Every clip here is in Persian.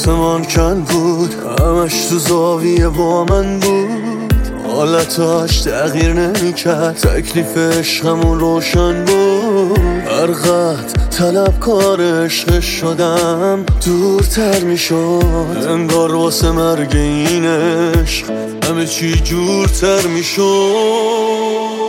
آسمان کن بود، همش تو زاویه با من بود، حالتاش تغییر نمیکرد، تکلیف عشقمون روشن بود. هر قد طلبکار عشق شدم دورتر میشد، انگار واسه مرگ این عشق همه چی جورتر میشد.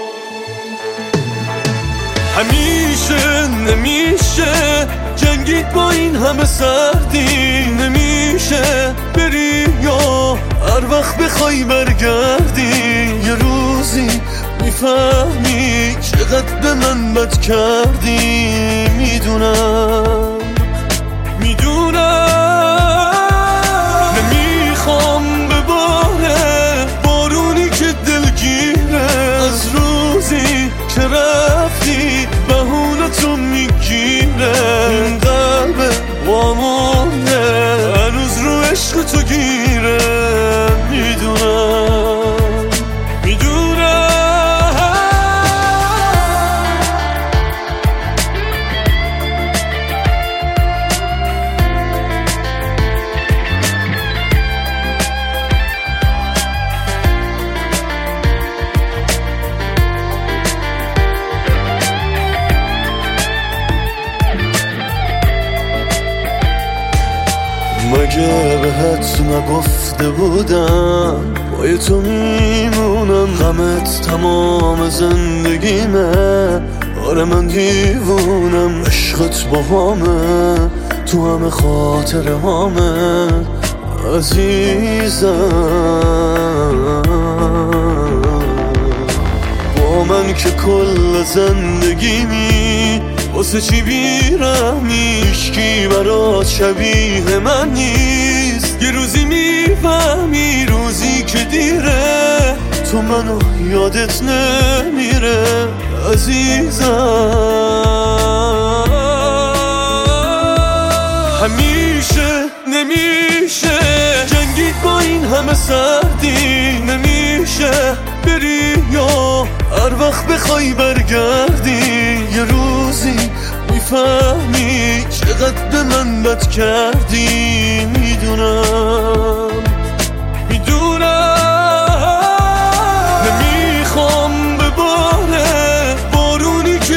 همیشه نمیشه جنگید با این همه سردی، نمیشه بری یا هر وقت بخوای برگردی، یه روزی میفهمی چقدر به من بد کردی. میدونم نمیخوام به باره بارونی که دلگیره، از روزی که رفتی بهونتو میگیره، این قلب وامونه هنوز رو عشق تو گیره. میدونم مگه بهت نگفته بودم پای تو میمونم، غمت تمام زندگیمه، آره من دیوونم، عشقت با همه تو همه خاطره هامه عزیزم. با من که کل زندگیمی واسه چی بیرحمی، هیچکی برات شبیه من نیست، یه روزی میفهمی روزی که دیره تو منو یادت نمیره عزیزم. همیشه نمیشه جنگید با این همه سردی، نمیشه بری یا هر وقت بخوای برگردی، یه روزی میفهمی چقدر به من بد کردی. میدونم نمیخوام به باره بارونی که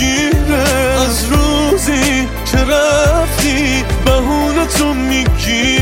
دلگیره، از روزی که رفتی بهونتو میگی